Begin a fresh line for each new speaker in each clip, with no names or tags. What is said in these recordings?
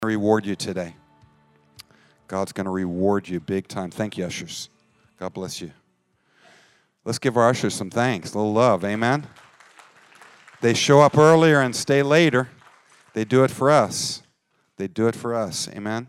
Reward you today. God's going to reward you big time. Thank you, ushers. God bless you. Let's give our ushers some thanks, a little love. Amen. They show up earlier and stay later. They do it for us. They do it for us. Amen.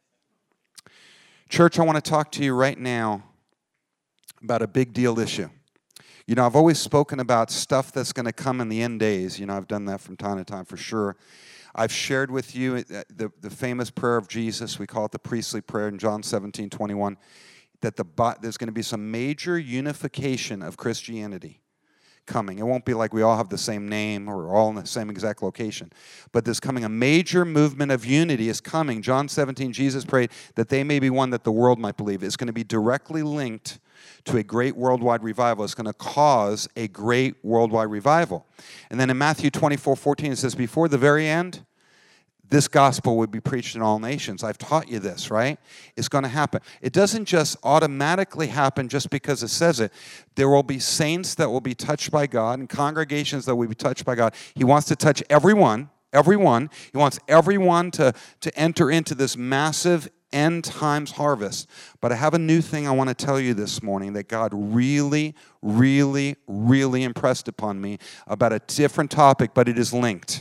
Church, I want to talk to you right now about a big deal issue. You know, I've always spoken about stuff that's going to come in the end days. You know, I've done that from time to time for sure. I've shared with you the famous prayer of Jesus. We call it the priestly prayer in John 17:21, that there's going to be some major unification of Christianity coming. It won't be like we all have the same name or all in the same exact location. But there's coming a major movement of unity is coming. John 17, Jesus prayed that they may be one that the world might believe. It's going to be directly linked to a great worldwide revival. It's going to cause a great worldwide revival. And then in Matthew 24:14, it says, before the very end, this gospel would be preached in all nations. I've taught you this, right? It's going to happen. It doesn't just automatically happen just because it says it. There will be saints that will be touched by God and congregations that will be touched by God. He wants to touch everyone. He wants everyone to enter into this massive end times harvest. But I have a new thing I want to tell you this morning that God really, really, really impressed upon me about a different topic, but it is linked.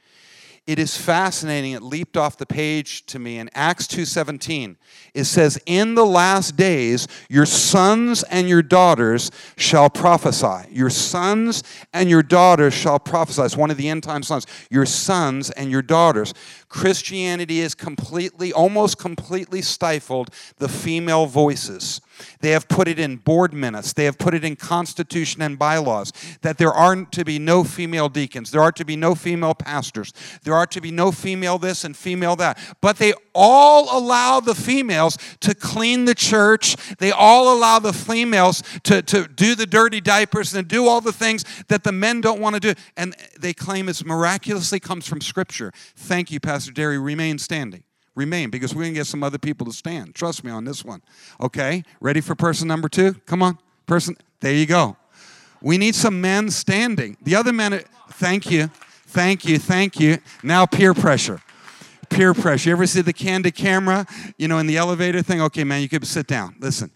It is fascinating. It leaped off the page to me in Acts 2:17. It says, in the last days, your sons and your daughters shall prophesy. Your sons and your daughters shall prophesy. It's one of the end time songs. Your sons and your daughters. Christianity is almost completely stifled the female voices. They have put it in board minutes. They have put it in constitution and bylaws that there are to be no female deacons. There are to be no female pastors. There are to be no female this and female that. But they all allow the females to clean the church. They all allow the females to do the dirty diapers and do all the things that the men don't want to do. And they claim it miraculously comes from Scripture. Thank you, Pastor Derry. Remain standing. Remain, because we're going to get some other people to stand. Trust me on this one. Okay? Ready for person number 2? Come on. There you go. We need some men standing. The other men, thank you. Now peer pressure. You ever see the candid camera, in the elevator thing? Okay, man, you could sit down. Listen,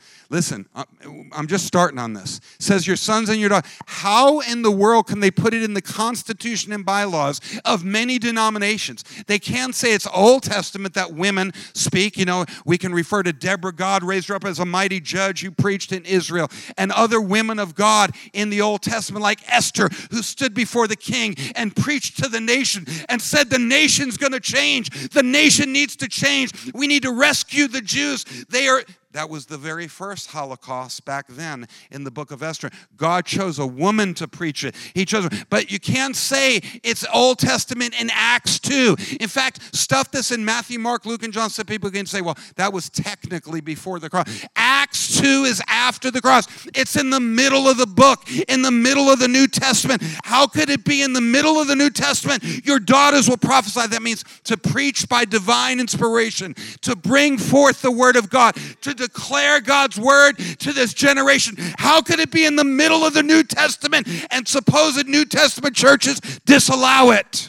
I'm just starting on this. It says your sons and your daughters. How in the world can they put it in the constitution and bylaws of many denominations? They can't say it's Old Testament that women speak. We can refer to Deborah. God raised her up as a mighty judge who preached in Israel, and other women of God in the Old Testament like Esther, who stood before the king and preached to the nation and said the nation's going to change. The nation needs to change. We need to rescue the Jews. That was the very first Holocaust back then in the book of Esther. God chose a woman to preach it. He chose her. But you can't say it's Old Testament in Acts 2. In fact, stuff that's in Matthew, Mark, Luke, and John, some people can say, well, that was technically before the cross. Acts 2 is after the cross. It's in the middle of the book, in the middle of the New Testament. How could it be in the middle of the New Testament? Your daughters will prophesy. That means to preach by divine inspiration, to bring forth the word of God, to declare God's word to this generation. How could it be in the middle of the New Testament and supposed New Testament churches disallow it?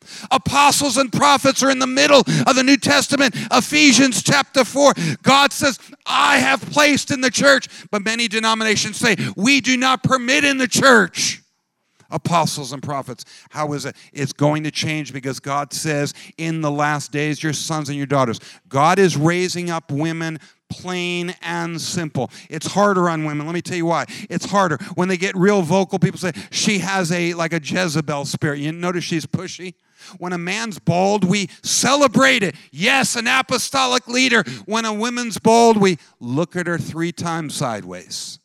Apostles and prophets are in the middle of the New Testament. Ephesians chapter 4, God says, I have placed in the church. But many denominations say, we do not permit in the church apostles and prophets. How is it? It's going to change because God says, in the last days, your sons and your daughters. God is raising up women, plain and simple. It's harder on women. Let me tell you why. It's harder. When they get real vocal, people say, she has like a Jezebel spirit. You notice she's pushy? When a man's bold, we celebrate it. Yes, an apostolic leader. When a woman's bold, we look at her 3 times sideways.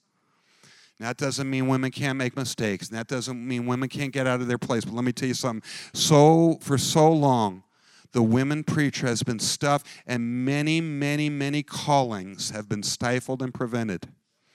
That doesn't mean women can't make mistakes. That doesn't mean women can't get out of their place. But let me tell you something. For so long, the women preacher has been stuffed, and many, many, many callings have been stifled and prevented.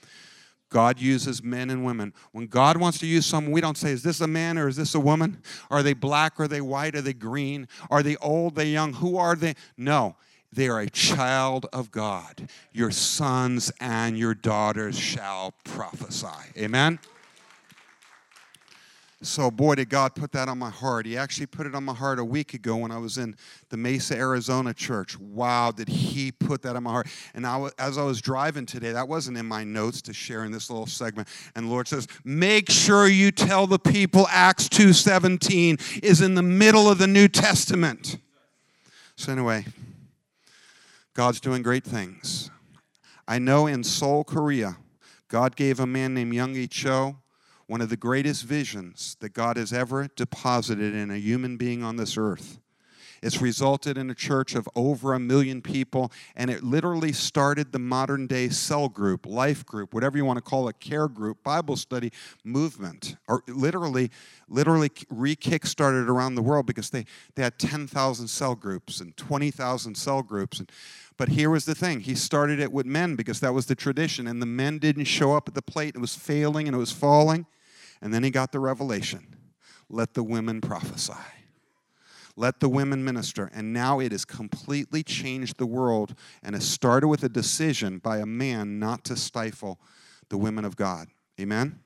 God uses men and women. When God wants to use someone, we don't say, is this a man or is this a woman? Are they black? Are they white? Are they green? Are they old? Are they young? Who are they? No. They are a child of God. Your sons and your daughters shall prophesy. Amen? So, boy, did God put that on my heart. He actually put it on my heart a week ago when I was in the Mesa, Arizona church. Wow, did he put that on my heart. And as I was driving today, that wasn't in my notes to share in this little segment. And the Lord says, make sure you tell the people Acts 2:17 is in the middle of the New Testament. So anyway, God's doing great things. I know in Seoul, Korea, God gave a man named Young-gi Cho one of the greatest visions that God has ever deposited in a human being on this earth. It's resulted in a church of over 1 million people, and it literally started the modern-day cell group, life group, whatever you want to call it, care group, Bible study movement, or literally re-kick-started around the world because they had 10,000 cell groups and 20,000 cell groups. But here was the thing. He started it with men because that was the tradition, and the men didn't show up at the plate. It was failing and it was falling. And then he got the revelation. Let the women prophesy. Let the women minister. And now it has completely changed the world, and it started with a decision by a man not to stifle the women of God. Amen?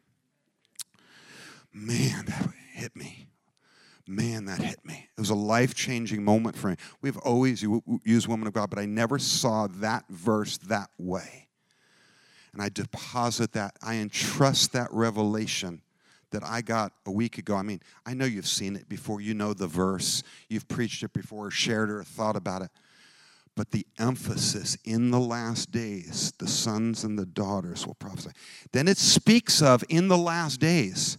Man, that hit me. Man, that hit me. It was a life-changing moment for me. We've always used women of God, but I never saw that verse that way. And I deposit that. I entrust that revelation that I got a week ago. I mean, I know you've seen it before. You know the verse. You've preached it before, or shared it, or thought about it. But the emphasis in the last days, the sons and the daughters will prophesy. Then it speaks of in the last days,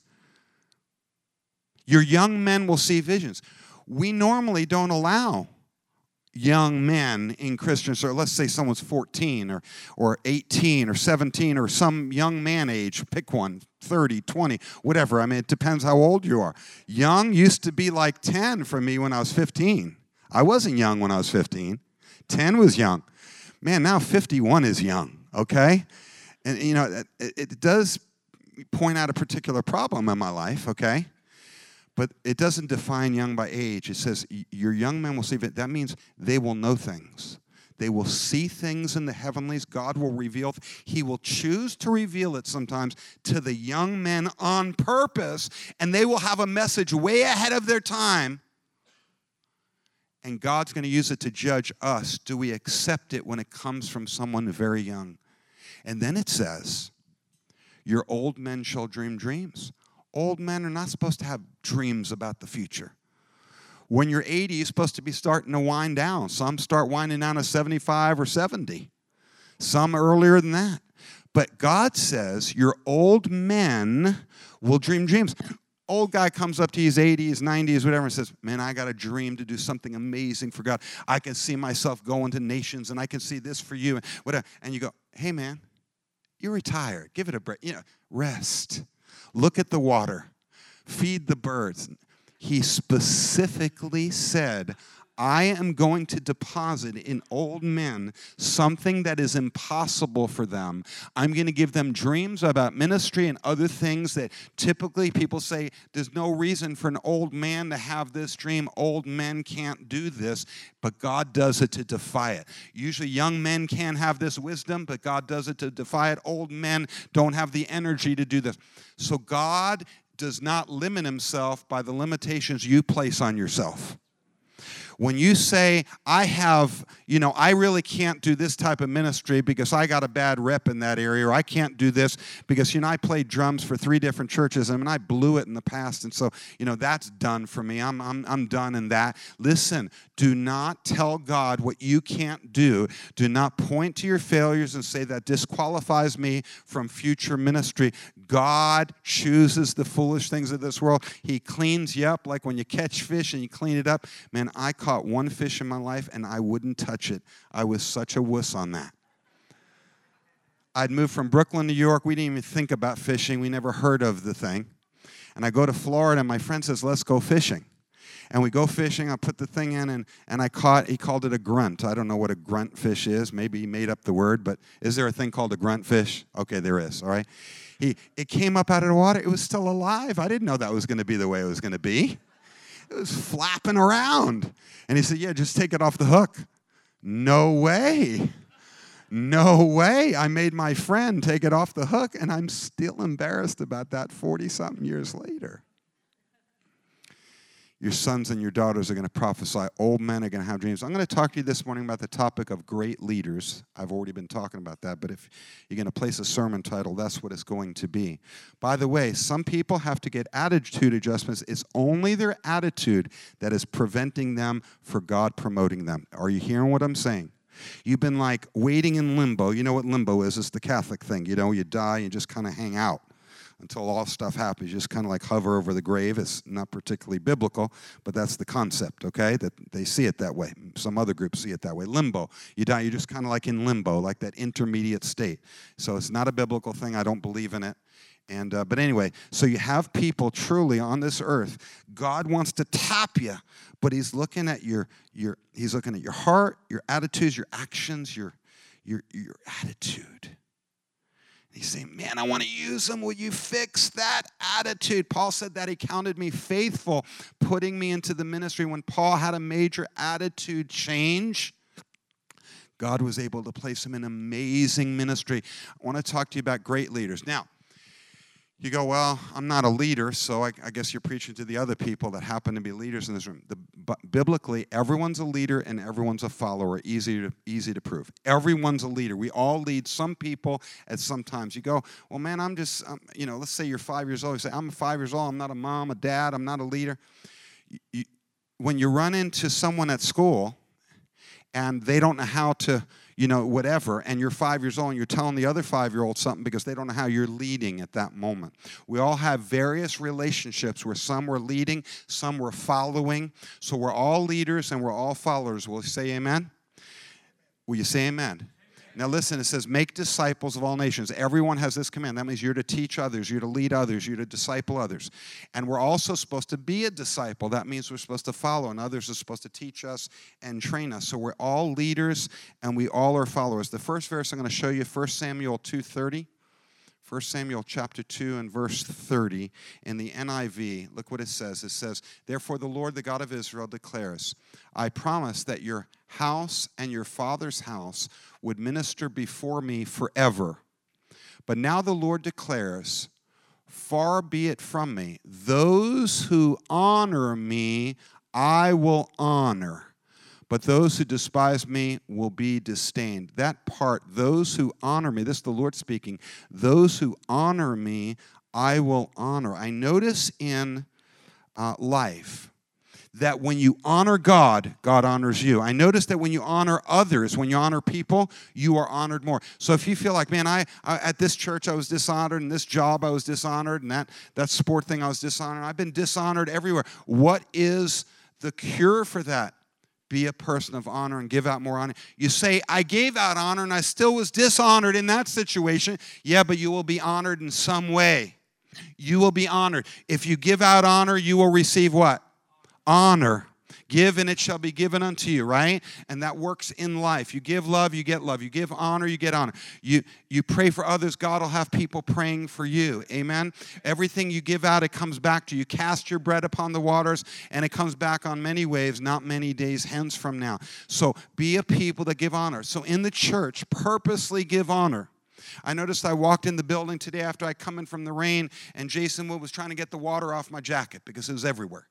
your young men will see visions. We normally don't allow young men in Christians, or let's say someone's 14 or 18 or 17 or some young man age, pick one, 30, 20, whatever. I mean, it depends how old you are. Young used to be like 10 for me when I was 15. I wasn't young when I was 15. 10 was young. Man, now 51 is young, okay? And, you know, it does point out a particular problem in my life, okay? But it doesn't define young by age. It says your young men will see it. That means they will know things. They will see things in the heavenlies. God will reveal. He will choose to reveal it sometimes to the young men on purpose, and they will have a message way ahead of their time. And God's going to use it to judge us. Do we accept it when it comes from someone very young? And then it says, your old men shall dream dreams. Old men are not supposed to have dreams about the future. When you're 80, you're supposed to be starting to wind down. Some start winding down at 75 or 70. Some earlier than that. But God says your old men will dream dreams. Old guy comes up to his 80s, 90s, whatever, and says, man, I got a dream to do something amazing for God. I can see myself going to nations, and I can see this for you. And whatever. And you go, hey, man, you're retired. Give it a break. You know, rest. Look at the water. Feed the birds. He specifically said, I am going to deposit in old men something that is impossible for them. I'm going to give them dreams about ministry and other things that typically people say, there's no reason for an old man to have this dream. Old men can't do this, but God does it to defy it. Usually young men can have this wisdom, but God does it to defy it. Old men don't have the energy to do this. So God does not limit himself by the limitations you place on yourself. When you say, I really can't do this type of ministry because I got a bad rep in that area, or I can't do this because, I played drums for 3 different churches, and I blew it in the past, and so, that's done for me. I'm done in that. Listen, do not tell God what you can't do. Do not point to your failures and say that disqualifies me from future ministry. God chooses the foolish things of this world. He cleans you up like when you catch fish and you clean it up. Man, I caught 1 fish in my life, and I wouldn't touch it. I was such a wuss on that. I'd moved from Brooklyn, New York. We didn't even think about fishing. We never heard of the thing. And I go to Florida, and my friend says, let's go fishing. And we go fishing. I put the thing in, and he called it a grunt. I don't know what a grunt fish is. Maybe he made up the word, but is there a thing called a grunt fish? Okay, there is, all right. It came up out of the water. It was still alive. I didn't know that was going to be the way it was going to be. It was flapping around. And he said, yeah, just take it off the hook. No way. No way. I made my friend take it off the hook, and I'm still embarrassed about that 40-something years later. Your sons and your daughters are going to prophesy. Old men are going to have dreams. I'm going to talk to you this morning about the topic of great leaders. I've already been talking about that, but if you're going to place a sermon title, that's what it's going to be. By the way, some people have to get attitude adjustments. It's only their attitude that is preventing them for God promoting them. Are you hearing what I'm saying? You've been like waiting in limbo. You know what limbo is? It's the Catholic thing. You know, you die and just kind of hang out until all stuff happens. You just kind of like hover over the grave. It's not particularly biblical, but that's the concept, okay? That they see it that way. Some other groups see it that way. Limbo. You die, you're just kind of like in limbo, like that intermediate state. So it's not a biblical thing. I don't believe in it. And but anyway, so you have people truly on this earth. God wants to tap you, but He's looking at He's looking at your heart, your attitudes, your actions, your attitude. He's saying, man, I want to use them. Will you fix that attitude? Paul said that He counted me faithful, putting me into the ministry. When Paul had a major attitude change, God was able to place him in amazing ministry. I want to talk to you about great leaders. Now, you go, well, I'm not a leader, so I guess you're preaching to the other people that happen to be leaders in this room. Biblically, everyone's a leader and everyone's a follower. Easy to prove. Everyone's a leader. We all lead some people at some times. You go, well, man, I'm just, let's say you're 5 years old. You say, I'm 5 years old. I'm not a mom, a dad. I'm not a leader. When you run into someone at school and they don't know how to, whatever, and you're 5 years old and you're telling the other 5-year-old something because they don't know how you're leading at that moment. We all have various relationships where some were leading, some were following. So we're all leaders and we're all followers. Will you say amen? Will you say amen? Now listen, it says, make disciples of all nations. Everyone has this command. That means you're to teach others, you're to lead others, you're to disciple others. And we're also supposed to be a disciple. That means we're supposed to follow, and others are supposed to teach us and train us. So we're all leaders, and we all are followers. The first verse I'm going to show you, 1 Samuel 2:30. 1 Samuel chapter 2 and verse 30 in the NIV. Look what it says. It says, therefore the Lord, the God of Israel, declares, I promise that your house and your father's house would minister before me forever. But now the Lord declares, far be it from me. Those who honor me, I will honor. But those who despise me will be disdained. That part, those who honor me, this is the Lord speaking, those who honor me, I will honor. I notice in life that when you honor God, God honors you. I notice that when you honor others, when you honor people, you are honored more. So if you feel like, man, I at this church I was dishonored, and this job I was dishonored, and that sport thing I was dishonored, I've been dishonored everywhere. What is the cure for that? Be a person of honor and give out more honor. You say, I gave out honor and I still was dishonored in that situation. Yeah, but you will be honored in some way. You will be honored. If you give out honor, you will receive what? Honor. Give and it shall be given unto you, right? And that works in life. You give love, you get love. You give honor, you get honor. You pray for others, God will have people praying for you. Amen? Everything you give out, it comes back to you. Cast your bread upon the waters, and it comes back on many waves, not many days hence from now. So be a people that give honor. So in the church, purposely give honor. I noticed I walked in the building today after I come in from the rain, and Jason Wood was trying to get the water off my jacket because it was everywhere.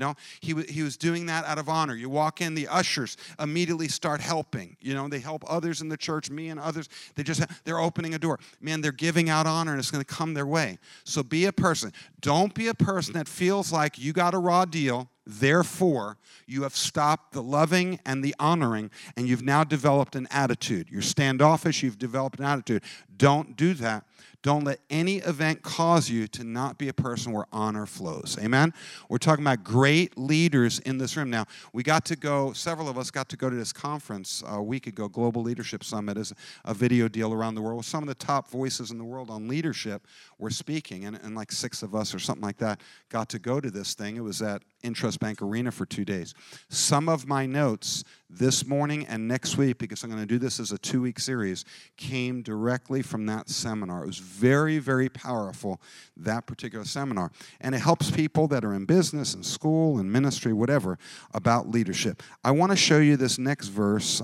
He was doing that out of honor. You walk in, the ushers immediately start helping. They help others in the church, me and others. They're opening a door. Man, they're giving out honor, and it's going to come their way. So be a person. Don't be a person that feels like you got a raw deal. Therefore, you have stopped the loving and the honoring, and you've now developed an attitude. You're standoffish. You've developed an attitude. Don't do that. Don't let any event cause you to not be a person where honor flows. Amen? We're talking about great leaders in this room. Now, several of us got to go to this conference a week ago. Global Leadership Summit is a video deal around the world. Some of the top voices in the world on leadership were speaking, and like 6 of us or something like that got to go to this thing. It was at Intrust Bank Arena for 2 days. Some of my notes this morning and next week, because I'm going to do this as a 2-week series, came directly from that seminar. It was very, very powerful, that particular seminar. And it helps people that are in business and school and ministry, whatever, about leadership. I want to show you this next verse.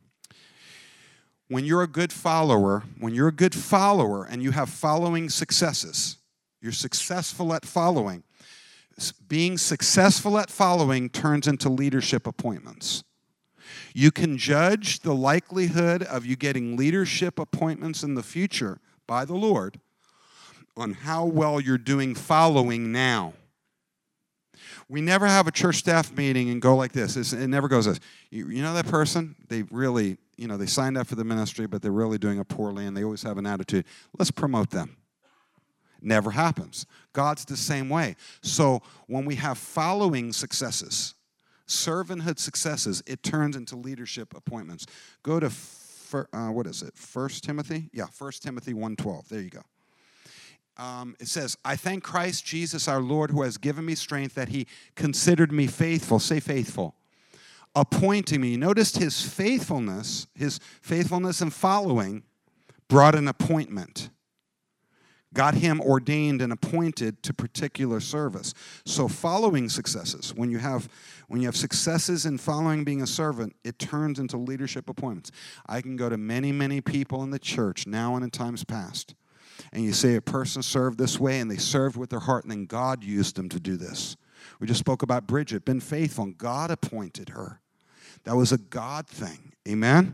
When you're a good follower and you have following successes, you're successful at following. being successful at following turns into leadership appointments. You can judge the likelihood of you getting leadership appointments in the future by the Lord on how well you're doing following now. We never have a church staff meeting and go like this. It never goes this. You know that person? They really, they signed up for the ministry, but they're really doing it poorly, and they always have an attitude. Let's promote them. Never happens. God's the same way. So when we have following successes, servanthood successes, it turns into leadership appointments. Go to, 1 Timothy? Yeah, 1 Timothy 1:12. There you go. It says, I thank Christ Jesus our Lord who has given me strength that he considered me faithful. Say faithful. Appointing me. Notice his faithfulness in following brought an appointment. Got him ordained and appointed to particular service. So following successes, when you have successes in following being a servant, it turns into leadership appointments. I can go to many, many people in the church now and in times past, and you say a person served this way, and they served with their heart, and then God used them to do this. We just spoke about Bridget, been faithful, and God appointed her. That was a God thing. Amen?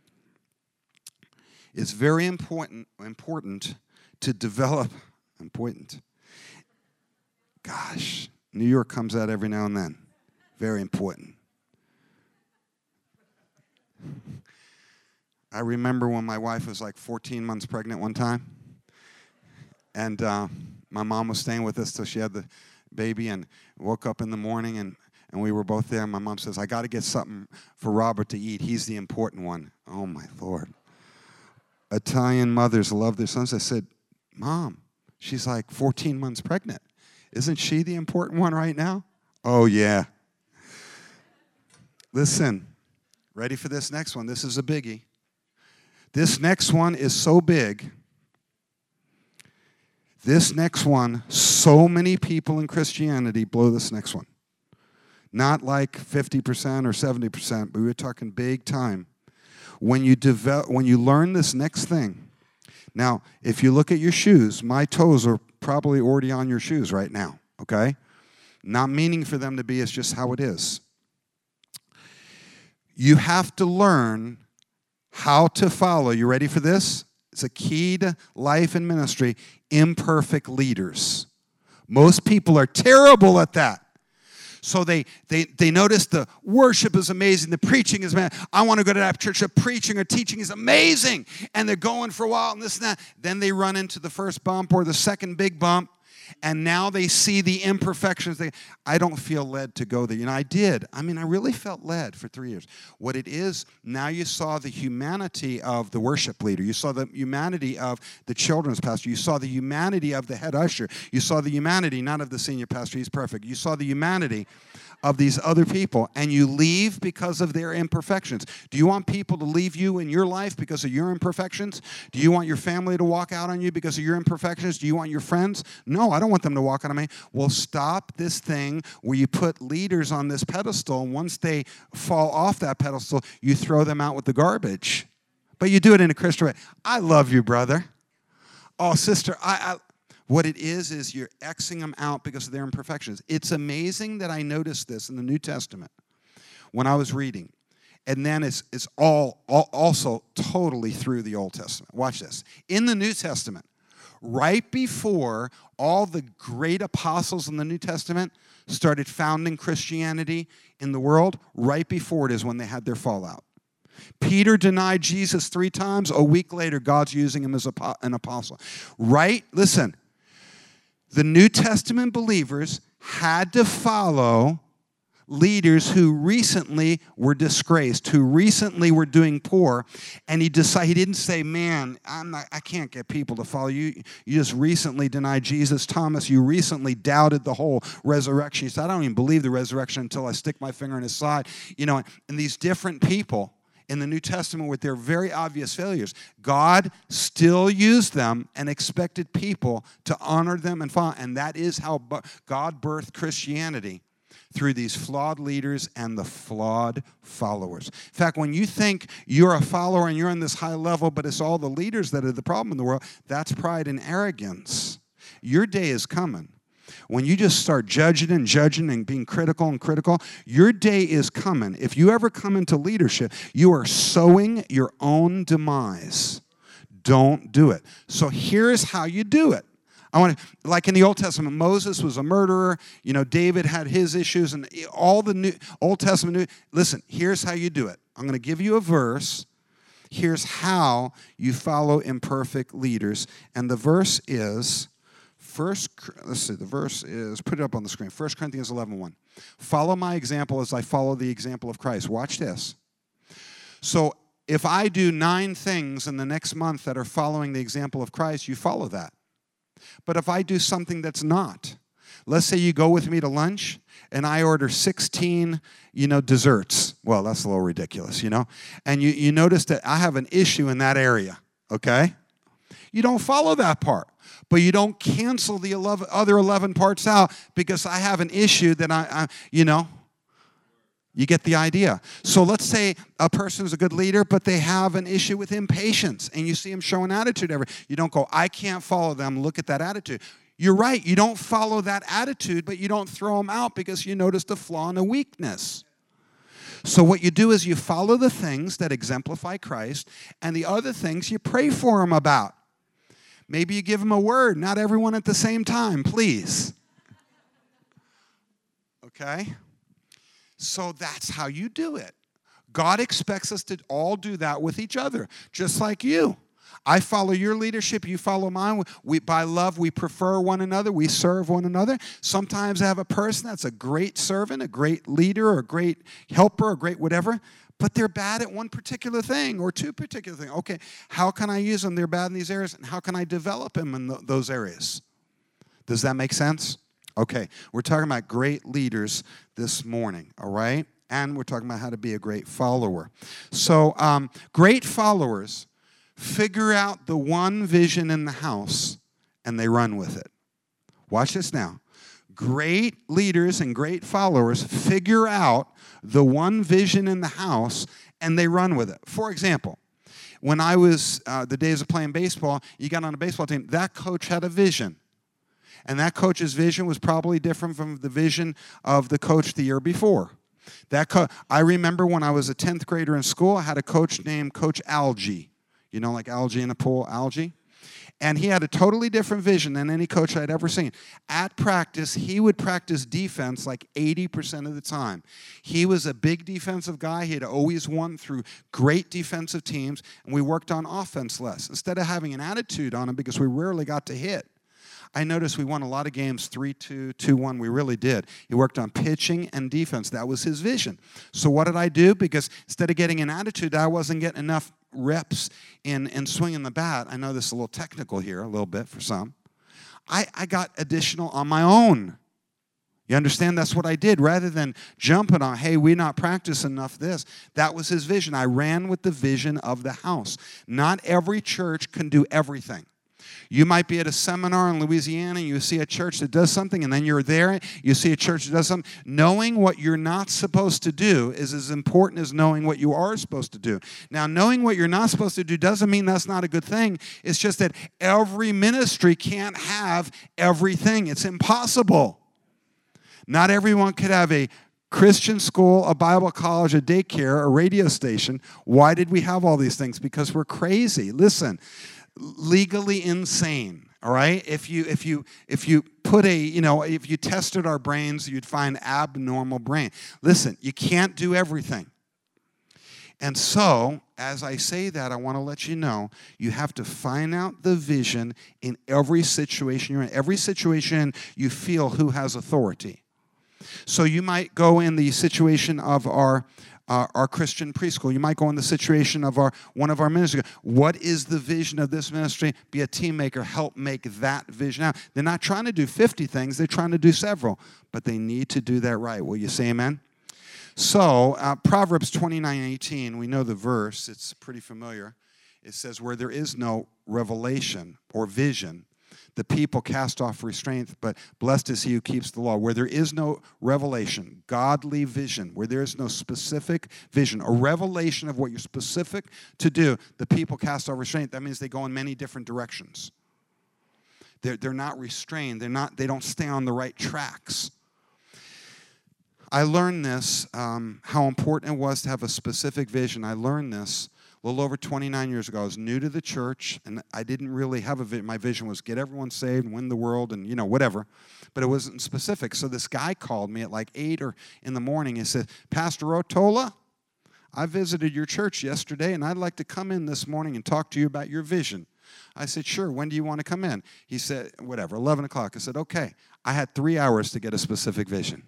It's very important to develop, Gosh, New York comes out every now and then. Very important. I remember when my wife was like 14 months pregnant one time, and my mom was staying with us till she had the baby, and woke up in the morning, and we were both there. My mom says, I got to get something for Robert to eat. He's the important one. Oh, my Lord. Italian mothers love their sons. I said, Mom, she's like 14 months pregnant. Isn't she the important one right now? Oh, yeah. Listen, ready for this next one? This is a biggie. This next one is so big. This next one, so many people in Christianity blow this next one. Not like 50% or 70%, but we're talking big time. When you learn this next thing, now, if you look at your shoes, my toes are probably already on your shoes right now, okay? Not meaning for them to be, it's just how it is. You have to learn how to follow. You ready for this? It's a key to life and ministry. Imperfect leaders. Most people are terrible at that. So they notice the worship is amazing, the preaching is amazing. I want to go to that church. The preaching or teaching is amazing. And they're going for a while and this and that. Then they run into the first bump or the second big bump. And now they see the imperfections. I don't feel led to go there. I did. I really felt led for 3 years. What it is, now you saw the humanity of the worship leader. You saw the humanity of the children's pastor. You saw the humanity of the head usher. You saw the humanity, not of the senior pastor. He's perfect. You saw the humanity of these other people, and you leave because of their imperfections. Do you want people to leave you in your life because of your imperfections? Do you want your family to walk out on you because of your imperfections? Do you want your friends? No, I don't want them to walk out on me. Well, stop this thing where you put leaders on this pedestal, and once they fall off that pedestal, you throw them out with the garbage. But you do it in a Christian way. I love you, brother. Oh, sister, what it is you're Xing them out because of their imperfections. It's amazing that I noticed this in the New Testament when I was reading. And then it's all also totally through the Old Testament. Watch this. In the New Testament, right before all the great apostles in the New Testament started founding Christianity in the world, right before it is when they had their fallout. Peter denied Jesus 3 times. A week later, God's using him as an apostle. Right? Listen. The New Testament believers had to follow leaders who recently were disgraced, who recently were doing poor, and he didn't say, man, I can't get people to follow you. You just recently denied Jesus. Thomas, you recently doubted the whole resurrection. He said, I don't even believe the resurrection until I stick my finger in his side. And these different people in the New Testament with their very obvious failures, God still used them and expected people to honor them and follow. And that is how God birthed Christianity, through these flawed leaders and the flawed followers. In fact, when you think you're a follower and you're on this high level, but it's all the leaders that are the problem in the world, that's pride and arrogance. Your day is coming when you just start judging and being critical, your day is coming. If you ever come into leadership, you are sowing your own demise. Don't do it. So here's how you do it. Like in the Old Testament, Moses was a murderer. David had his issues, and all the New Old Testament. Listen, here's how you do it. I'm going to give you a verse. Here's how you follow imperfect leaders, and the verse is the verse is, put it up on the screen. 1 Corinthians 11:1. Follow my example as I follow the example of Christ. Watch this. So if I do 9 things in the next month that are following the example of Christ, you follow that. But if I do something that's not, let's say you go with me to lunch and I order 16, desserts. Well, that's a little ridiculous, And you notice that I have an issue in that area, okay? You don't follow that part. But you don't cancel the other 11 parts out because I have an issue that you get the idea. So let's say a person is a good leader, but they have an issue with impatience, and you see them showing attitude. You don't go, I can't follow them. Look at that attitude. You're right. You don't follow that attitude, but you don't throw them out because you noticed a flaw and a weakness. So what you do is you follow the things that exemplify Christ, and the other things you pray for them about. Maybe you give them a word, not everyone at the same time, please. Okay? So that's how you do it. God expects us to all do that with each other, just like you. I follow your leadership, you follow mine. By love, we prefer one another, we serve one another. Sometimes I have a person that's a great servant, a great leader, or a great helper, or great whatever, but they're bad at one particular thing or 2 particular things. Okay, how can I use them? They're bad in these areas, and how can I develop them in those areas? Does that make sense? Okay, we're talking about great leaders this morning, all right? And we're talking about how to be a great follower. So great followers figure out the one vision in the house, and they run with it. Watch this now. Great leaders and great followers figure out the one vision in the house, and they run with it. For example, when I was, the days of playing baseball, you got on a baseball team, that coach had a vision. And that coach's vision was probably different from the vision of the coach the year before. I remember when I was a 10th grader in school, I had a coach named Coach Algie. Like algae in a pool, algae? And he had a totally different vision than any coach I'd ever seen. At practice, he would practice defense like 80% of the time. He was a big defensive guy. He had always won through great defensive teams, and we worked on offense less. Instead of having an attitude on him because we rarely got to hit, I noticed we won a lot of games 3-2, 2-1. We really did. He worked on pitching and defense. That was his vision. So what did I do? Because instead of getting an attitude, I wasn't getting enough reps in swinging the bat. I know this is a little technical here, a little bit for some. I got additional on my own. You understand? That's what I did. Rather than jumping on, hey, we're not practicing enough this. That was his vision. I ran with the vision of the house. Not every church can do everything. You might be at a seminar in Louisiana, and you see a church that does something, and then you're there, you see a church that does something. Knowing what you're not supposed to do is as important as knowing what you are supposed to do. Now, knowing what you're not supposed to do doesn't mean that's not a good thing. It's just that every ministry can't have everything. It's impossible. Not everyone could have a Christian school, a Bible college, a daycare, a radio station. Why did we have all these things? Because we're crazy. Listen. Legally insane, all right? If you put if you tested our brains, you'd find abnormal brain. Listen, you can't do everything. And so, as I say that, I want to let you know, you have to find out the vision in every situation you're in. Every situation you feel who has authority. So you might go in the situation of our Christian preschool. You might go in the situation of one of our ministries. What is the vision of this ministry? Be a team maker. Help make that vision out. They're not trying to do 50 things. They're trying to do several. But they need to do that right. Will you say amen? So, Proverbs 29:18, we know the verse. It's pretty familiar. It says, where there is no revelation or vision, the people cast off restraint, but blessed is he who keeps the law. Where there is no revelation, godly vision, where there is no specific vision, a revelation of what you're specific to do, the people cast off restraint. That means they go in many different directions. They're not restrained. They don't stay on the right tracks. I learned this, how important it was to have a specific vision. I learned this a little over 29 years ago. I was new to the church, and I didn't really have a vision. My vision was get everyone saved and win the world and, whatever. But it wasn't specific. So this guy called me at like 8 or in the morning. He said, Pastor Otola, I visited your church yesterday, and I'd like to come in this morning and talk to you about your vision. I said, sure, when do you want to come in? He said, 11 o'clock. I said, okay. I had 3 hours to get a specific vision.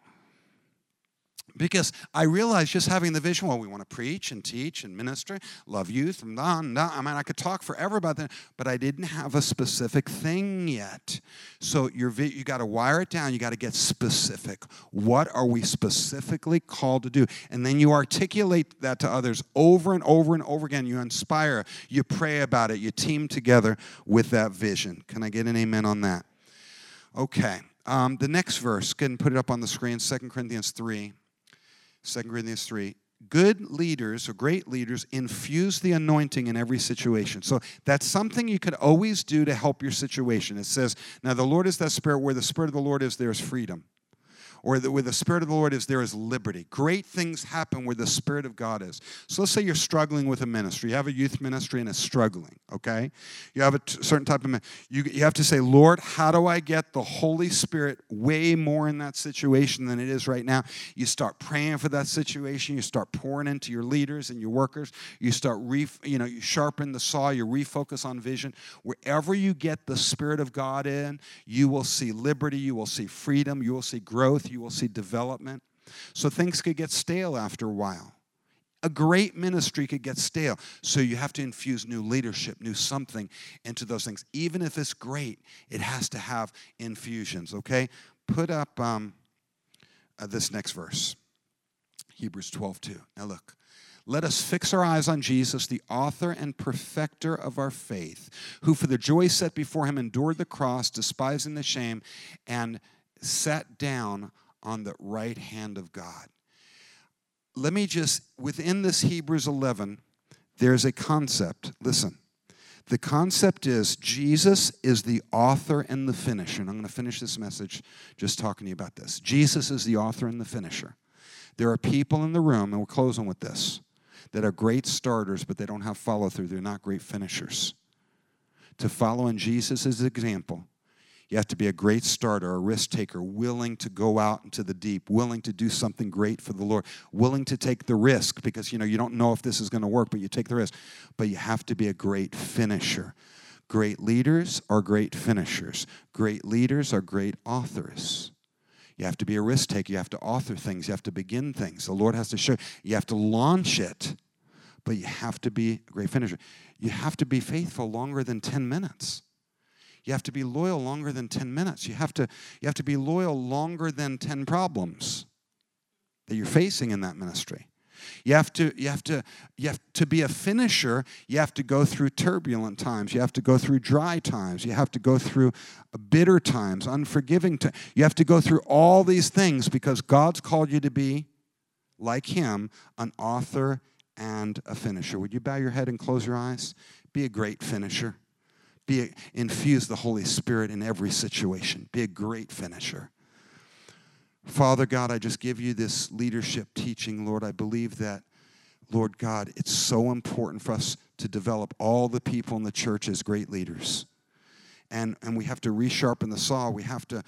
Because I realized just having the vision, we want to preach and teach and minister, love youth, and I could talk forever about that, but I didn't have a specific thing yet. So you got to wire it down. You got to get specific. What are we specifically called to do? And then you articulate that to others over and over and over again. You inspire. You pray about it. You team together with that vision. Can I get an amen on that? Okay. The next verse, go ahead and put it up on the screen, 2 Corinthians 3. 2 Corinthians 3, good leaders or great leaders infuse the anointing in every situation. So that's something you could always do to help your situation. It says, now the Lord is that Spirit. Where the Spirit of the Lord is, there is freedom. Or where the Spirit of the Lord is, there is liberty. Great things happen where the Spirit of God is. So let's say you're struggling with a ministry. You have a youth ministry and it's struggling, okay? You have a certain type of you have to say, Lord, how do I get the Holy Spirit way more in that situation than it is right now? You start praying for that situation. You start pouring into your leaders and your workers. You start, you sharpen the saw. You refocus on vision. Wherever you get the Spirit of God in, you will see liberty. You will see freedom. You will see growth. You will see development. So things could get stale after a while. A great ministry could get stale. So you have to infuse new leadership, new something into those things. Even if it's great, it has to have infusions, okay? Put up this next verse, Hebrews 12:2. Now look. Let us fix our eyes on Jesus, the author and perfecter of our faith, who for the joy set before him endured the cross, despising the shame, and sat down on the right hand of God. Let me just, within this Hebrews 11, there's a concept. Listen, the concept is Jesus is the author and the finisher. And I'm going to finish this message just talking to you about this. Jesus is the author and the finisher. There are people in the room, and we're closing with this, that are great starters, but they don't have follow-through. They're not great finishers. To follow in Jesus' example, you have to be a great starter, a risk taker, willing to go out into the deep, willing to do something great for the Lord, willing to take the risk because, you don't know if this is going to work, but you take the risk. But you have to be a great finisher. Great leaders are great finishers. Great leaders are great authors. You have to be a risk taker. You have to author things. You have to begin things. The Lord has to show. You have to launch it, but you have to be a great finisher. You have to be faithful longer than 10 minutes. You have to be loyal longer than 10 minutes. You have to be loyal longer than 10 problems that you're facing in that ministry. You have to be a finisher. You have to go through turbulent times. You have to go through dry times. You have to go through bitter times, unforgiving times. You have to go through all these things because God's called you to be, like him, an author and a finisher. Would you bow your head and close your eyes? Be a great finisher. Infuse the Holy Spirit in every situation. Be a great finisher. Father God, I just give you this leadership teaching, Lord. I believe that, Lord God, it's so important for us to develop all the people in the church as great leaders. And we have to resharpen the saw. We have to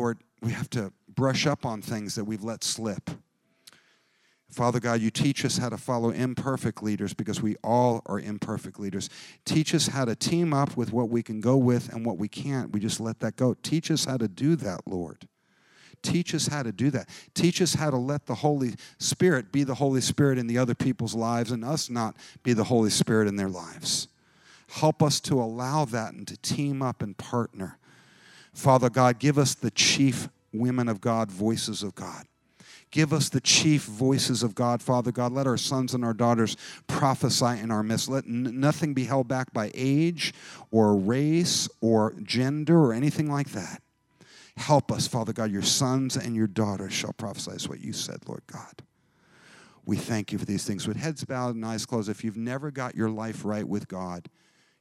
brush up on things that we've let slip. Father God, you teach us how to follow imperfect leaders because we all are imperfect leaders. Teach us how to team up with what we can go with and what we can't. We just let that go. Teach us how to do that, Lord. Teach us how to do that. Teach us how to let the Holy Spirit be the Holy Spirit in the other people's lives and us not be the Holy Spirit in their lives. Help us to allow that and to team up and partner. Father God, give us the chief women of God, voices of God. Give us the chief voices of God, Father God. Let our sons and our daughters prophesy in our midst. Let nothing be held back by age or race or gender or anything like that. Help us, Father God. Your sons and your daughters shall prophesy, is what you said, Lord God. We thank you for these things. With heads bowed and eyes closed, if you've never got your life right with God,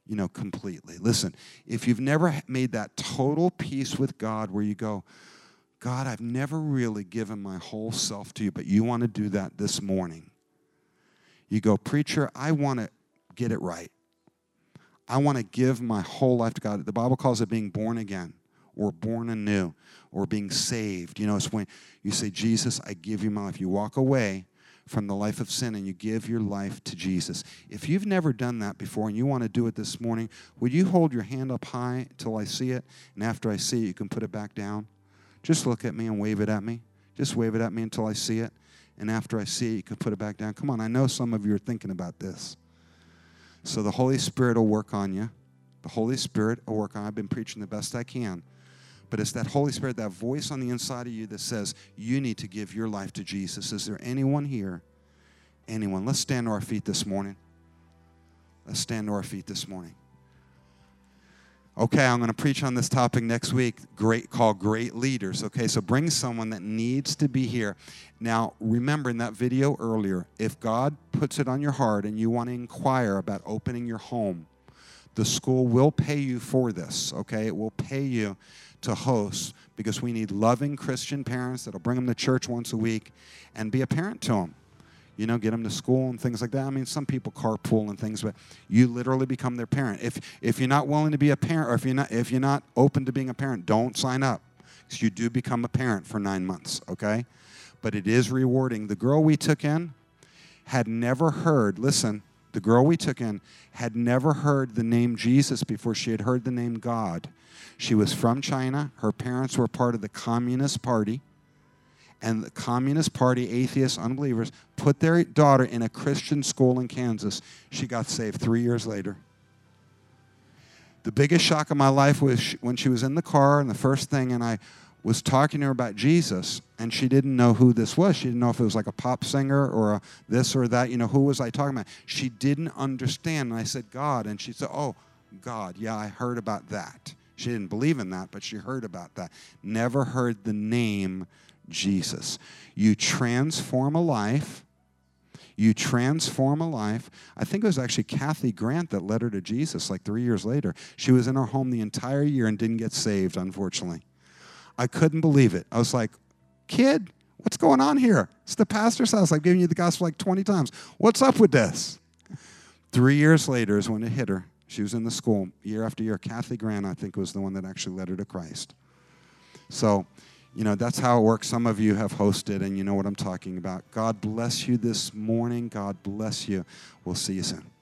completely. Listen, if you've never made that total peace with God where you go, God, I've never really given my whole self to you, but you want to do that this morning. You go, preacher, I want to get it right. I want to give my whole life to God. The Bible calls it being born again or born anew or being saved. It's when you say, Jesus, I give you my life. You walk away from the life of sin and you give your life to Jesus. If you've never done that before and you want to do it this morning, would you hold your hand up high till I see it? And after I see it, you can put it back down. Just look at me and wave it at me. Just wave it at me until I see it. And after I see it, you can put it back down. Come on, I know some of you are thinking about this. So the Holy Spirit will work on you. The Holy Spirit will work on you. I've been preaching the best I can. But it's that Holy Spirit, that voice on the inside of you that says, you need to give your life to Jesus. Is there anyone here? Anyone? Let's stand to our feet this morning. Let's stand to our feet this morning. Okay, I'm going to preach on this topic next week, called Great Leaders. Okay, so bring someone that needs to be here. Now, remember in that video earlier, if God puts it on your heart and you want to inquire about opening your home, the school will pay you for this, okay? It will pay you to host because we need loving Christian parents that'll bring them to church once a week and be a parent to them. Get them to school and things like that. I mean, some people carpool and things, but you literally become their parent. If you're not willing to be a parent, or if you're not open to being a parent, don't sign up. Because you do become a parent for 9 months, okay? But it is rewarding. The girl we took in had never heard, listen, the girl we took in had never heard the name Jesus before she had heard the name God. She was from China. Her parents were part of the Communist Party. And the Communist Party, atheists, unbelievers, put their daughter in a Christian school in Kansas. She got saved 3 years later. The biggest shock of my life was when she was in the car, and the first thing, and I was talking to her about Jesus, and she didn't know who this was. She didn't know if it was like a pop singer or a this or that. Who was I talking about? She didn't understand. And I said, God. And she said, oh, God. Yeah, I heard about that. She didn't believe in that, but she heard about that. Never heard the name Jesus. You transform a life. You transform a life. I think it was actually Kathy Grant that led her to Jesus like 3 years later. She was in our home the entire year and didn't get saved, unfortunately. I couldn't believe it. I was like, kid, what's going on here? It's the pastor's house. I've given you the gospel like 20 times. What's up with this? 3 years later is when it hit her. She was in the school year after year. Kathy Grant, I think, was the one that actually led her to Christ. So, that's how it works. Some of you have hosted, and you know what I'm talking about. God bless you this morning. God bless you. We'll see you soon.